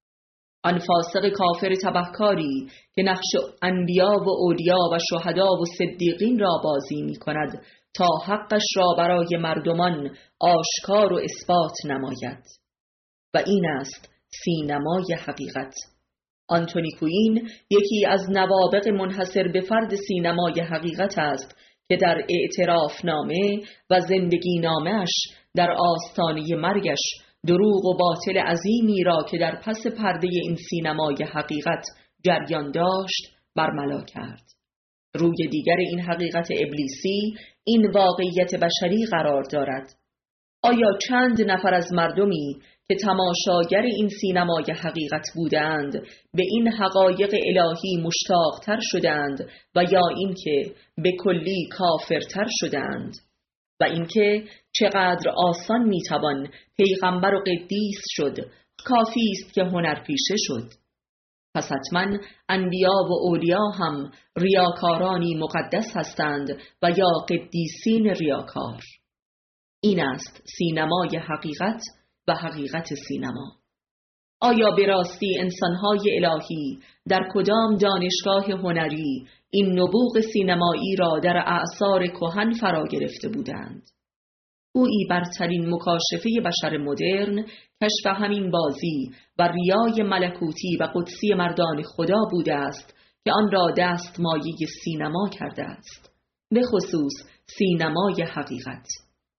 آن فاسق کافر تبهکاری که نقش انبیا و اولیا و شهدا و صدیقین را بازی می کند تا حقش را برای مردمان آشکار و اثبات نماید. و این است سینمای حقیقت. آنتونی کوین یکی از نوابغ منحصر به فرد سینمای حقیقت است که در اعتراف نامه و زندگی نامه‌اش در آستانه مرگش دروغ و باطل عظیمی را که در پس پرده این سینمای حقیقت جریان داشت برملا کرد. روی دیگر این حقیقت ابلیسی این واقعیت بشری قرار دارد. آیا چند نفر از مردمی که تماشاگر این سینمای حقیقت بودند به این حقایق الهی مشتاقتر شدند و یا اینکه به کلی کافرتر شدند؟ و اینکه چقدر آسان میتوان پیغمبر و قدیس شد، کافی است که هنر پیشه شد. پس حتما انبیا و اولیا هم ریاکارانی مقدس هستند و یا قدیسین ریاکار. این است سینمای حقیقت و حقیقت سینما. آیا به راستی انسانهای الهی در کدام دانشگاه هنری این نبوغ سینمایی را در اعصار کهن فرا گرفته بودند؟ گویی برترین مکاشفه بشر مدرن کشف همین بازی و ریای ملکوتی و قدسی مردان خدا بوده است که آن را دست مایه سینما کرده است، به خصوص سینمای حقیقت.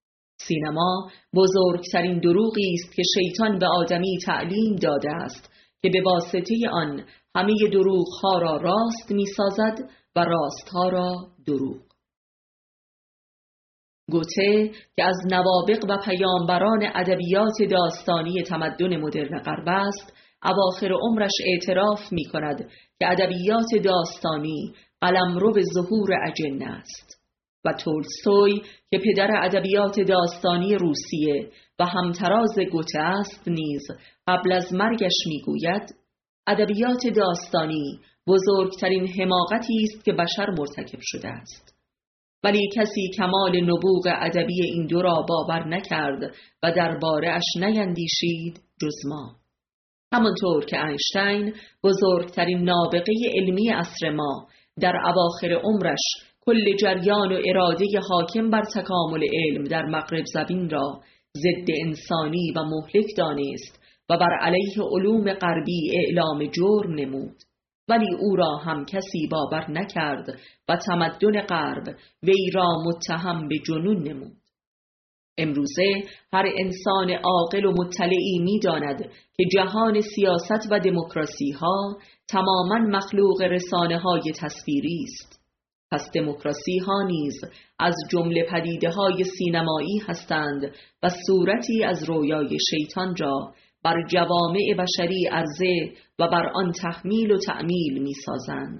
سینما بزرگترین دروغی است که شیطان به آدمی تعلیم داده است که به واسطه آن همه دروغ‌ها را راست می‌سازد و راست‌ها را دروغ. گوته که از نوابغ و پیامبران ادبیات داستانی تمدن مدرن غرب است، اواخر عمرش اعتراف می‌کند که ادبیات داستانی قلمرو به ظهور اجنه است. و تولستوی که پدر ادبیات داستانی روسیه و همتراز گوته است نیز قبل از مرگش میگوید ادبیات داستانی بزرگترین حماقتی است که بشر مرتکب شده است. ولی کسی کمال نبوغ ادبی این دو را باور نکرد و درباره اش نیندیشید جز ما. همانطور که اینشتین، بزرگترین نابغه علمی عصر ما، در اواخر عمرش کل جریان و اراده حاکم بر تکامل علم در مغرب زمین را ضد انسانی و مهلک دانست و بر علیه علوم غربی اعلام جرم نمود، ولی او را هم کسی باور نکرد و تمدن غرب وی را متهم به جنون نمود. امروزه هر انسان عاقل و مطلعی می داند که جهان سیاست و دموکراسی ها تماماً مخلوق رسانه های تصویری است. پس دموکراسی ها نیز از جمله پدیده های سینمایی هستند و صورتی از رویای شیطان را بر جوامع بشری عرضه و بر آن تحمیل و تعمیل می سازند.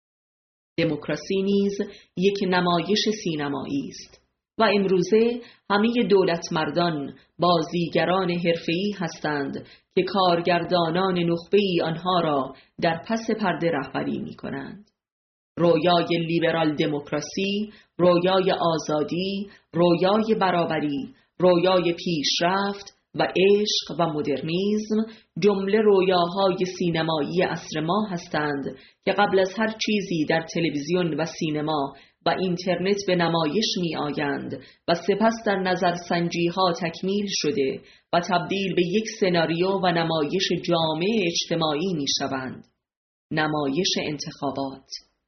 دموکراسی نیز یک نمایش سینمایی است و امروزه همه دولت مردان بازیگران حرفه‌ای هستند که کارگردانان نخبه‌ای آنها را در پس پرده رهبری می کنند. رویای لیبرال دموکراسی، رویای آزادی، رویای برابری، رویای پیشرفت و عشق و مدرنیسم جمله رویاهای سینمایی عصر ما هستند که قبل از هر چیزی در تلویزیون و سینما و اینترنت به نمایش می آیند و سپس در نظرسنجی ها تکمیل شده و تبدیل به یک سناریو و نمایش جامع اجتماعی می شوند. نمایش انتخابات.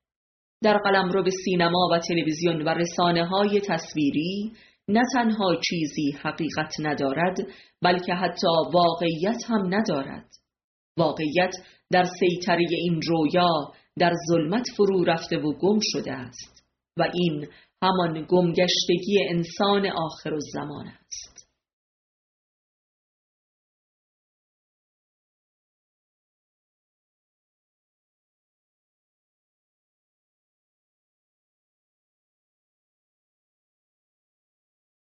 در قلمرو سینما و تلویزیون و رسانه های تصویری نه تنها چیزی حقیقت ندارد، بلکه حتی واقعیت هم ندارد. واقعیت در سیطره این رویا در ظلمت فرو رفته و گم شده است و این همان گمگشتگی انسان آخر الزمان است.